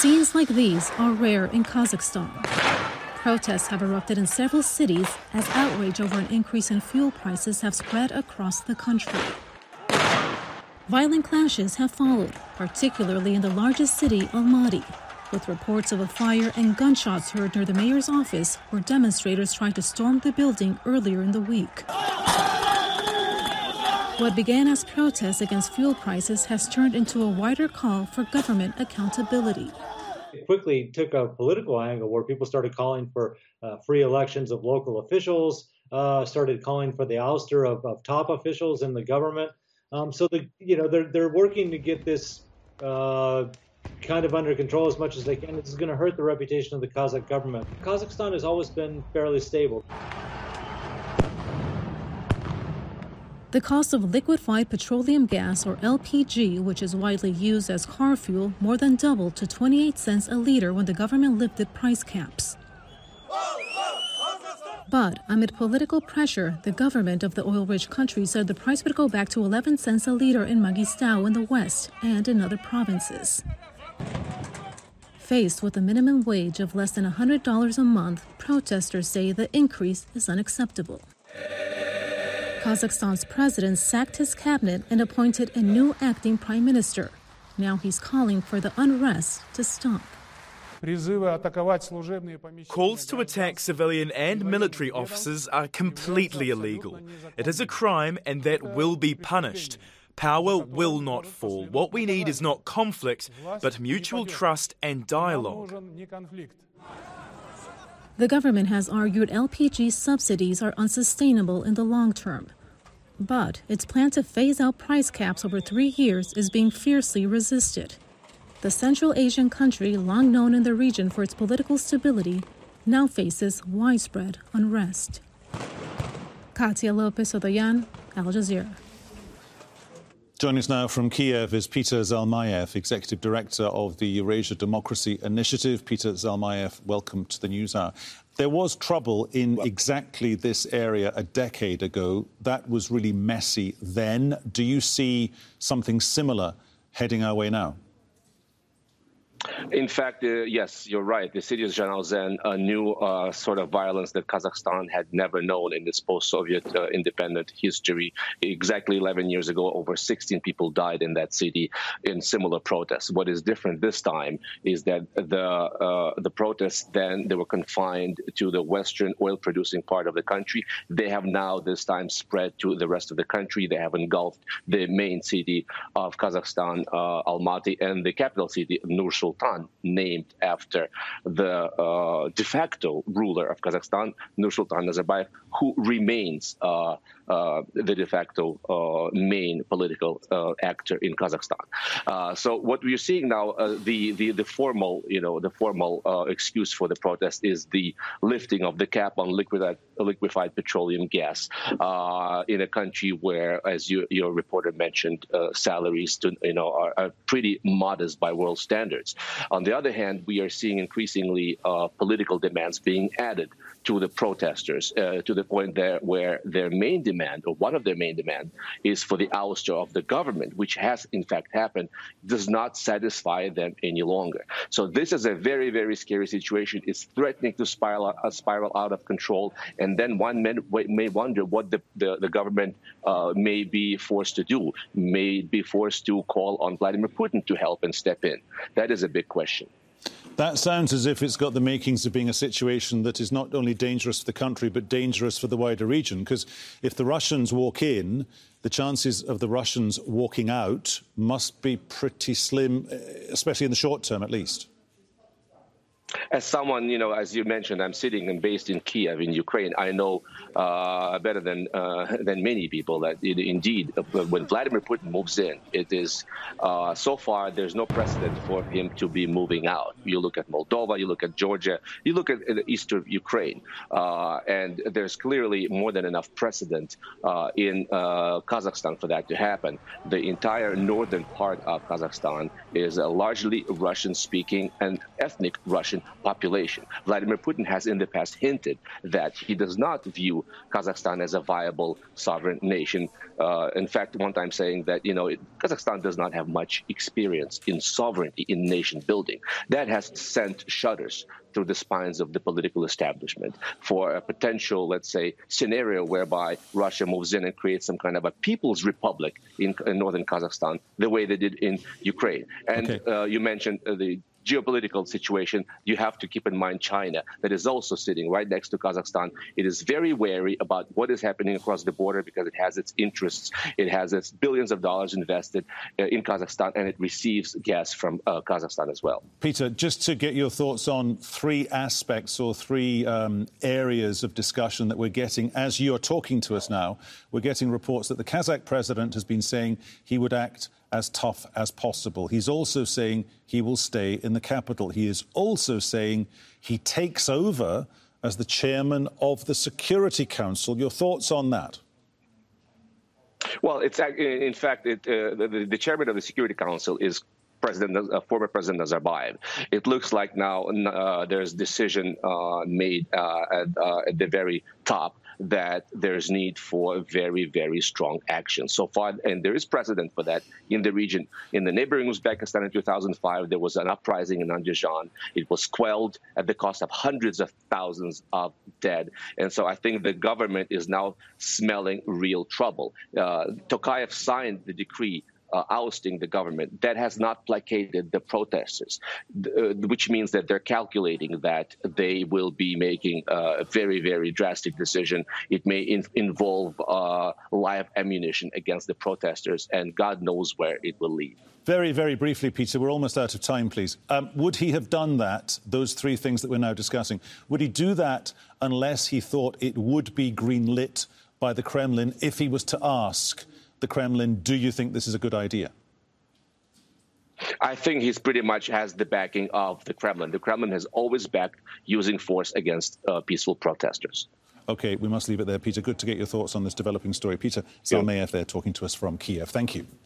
Scenes like these are rare in Kazakhstan. Protests have erupted in several cities as outrage over an increase in fuel prices have spread across the country. Violent clashes have followed, particularly in the largest city, Almaty, with reports of a fire and gunshots heard near the mayor's office where demonstrators tried to storm the building earlier in the week. What began as protests against fuel prices has turned into a wider call for government accountability. It quickly took a political angle where people started calling for free elections of local officials, started calling for the ouster of top officials in the government. So they're working to get this kind of under control as much as they can. This is going to hurt the reputation of the Kazakh government. Kazakhstan has always been fairly stable. The cost of liquefied petroleum gas, or LPG, which is widely used as car fuel, more than doubled to 28 cents a liter when the government lifted price caps. But amid political pressure, the government of the oil-rich country said the price would go back to 11 cents a liter in Mangistau in the west and in other provinces. Faced with a minimum wage of less than $100 a month, protesters say the increase is unacceptable. Kazakhstan's president sacked his cabinet and appointed a new acting prime minister. Now he's calling for the unrest to stop. Calls to attack civilian and military officers are completely illegal. It is a crime and that will be punished. Power will not fall. What we need is not conflict, but mutual trust and dialogue. The government has argued LPG subsidies are unsustainable in the long term. But its plan to phase out price caps over 3 years is being fiercely resisted. The Central Asian country, long known in the region for its political stability, now faces widespread unrest. Katia Lopez-Odoyan, Al Jazeera. Joining us now from Kiev is Peter Zalmayev, Executive Director of the Eurasia Democracy Initiative. Peter Zalmayev, welcome to the NewsHour. There was trouble in exactly this area a decade ago. That was really messy then. Do you see something similar heading our way now? In fact, yes, you're right. The city of Zhanaozen, a new sort of violence that Kazakhstan had never known in its post-Soviet independent history. Exactly 11 years ago, over 16 people died in that city in similar protests. What is different this time is that the protests then, they were confined to the western oil-producing part of the country. They have now this time spread to the rest of the country. They have engulfed the main city of Kazakhstan, Almaty, and the capital city, Nur-Sultan, named after the de facto ruler of Kazakhstan, Nursultan Nazarbayev, who remains the de facto main political actor in Kazakhstan. So what we're seeing now, the formal excuse for the protest is the lifting of the cap on liquefied petroleum gas in a country where, as your reporter mentioned, salaries are pretty modest by world standards. On the other hand, we are seeing increasingly political demands being added to the protesters to the point there where their main demand, or one of their main demand, is for the ouster of the government, which has in fact happened, does not satisfy them any longer. So this is a very, very scary situation. It's threatening to spiral out of control. And then one may wonder what the government may be forced to do, may be forced to call on Vladimir Putin to help and step in. That is a big question. That sounds as if it's got the makings of being a situation that is not only dangerous for the country, but dangerous for the wider region. Because if the Russians walk in, the chances of the Russians walking out must be pretty slim, especially in the short term, at least. As someone, as you mentioned, I'm sitting and based in Kiev, in Ukraine. I know better than many people that indeed, when Vladimir Putin moves in, it is so far there's no precedent for him to be moving out. You look at Moldova, you look at Georgia, you look at the eastern Ukraine, and there's clearly more than enough precedent in Kazakhstan for that to happen. The entire northern part of Kazakhstan is largely Russian-speaking and ethnic Russian population. Vladimir Putin has in the past hinted that he does not view Kazakhstan as a viable sovereign nation. In fact, one time saying that, Kazakhstan does not have much experience in sovereignty, in nation building. That has sent shudders through the spines of the political establishment for a potential, let's say, scenario whereby Russia moves in and creates some kind of a people's republic in northern Kazakhstan, the way they did in Ukraine. And you mentioned the geopolitical situation. You have to keep in mind China, that is also sitting right next to Kazakhstan. It is very wary about what is happening across the border because it has its interests. It has its billions of dollars invested in Kazakhstan, and it receives gas from Kazakhstan as well. Peter, just to get your thoughts on three aspects or three areas of discussion that we're getting as you're talking to us now. We're getting reports that the Kazakh president has been saying he would act as tough as possible. He's also saying he will stay in the capital. He is also saying he takes over as the chairman of the Security Council. Your thoughts on that? Well, it's in fact, the chairman of the Security Council is former President Nazarbayev. It looks like now there's decision made at the very top that there's need for very, very strong action. So far, and there is precedent for that in the region. In the neighboring Uzbekistan in 2005, there was an uprising in Andijan. It was quelled at the cost of hundreds of thousands of dead. And so I think the government is now smelling real trouble. Tokayev signed the decree ousting the government. That has not placated the protesters, which means that they're calculating that they will be making a very, very drastic decision. It may involve live ammunition against the protesters, and God knows where it will lead. Very, very briefly, Peter, we're almost out of time, please. Would he have done that, those three things that we're now discussing, would he do that unless he thought it would be green-lit by the Kremlin if he was to ask the Kremlin, do you think this is a good idea? I think he's pretty much has the backing of the Kremlin. The Kremlin has always backed using force against peaceful protesters. OK, we must leave it there, Peter. Good to get your thoughts on this developing story. Peter Zalmayev there talking to us from Kiev. Thank you.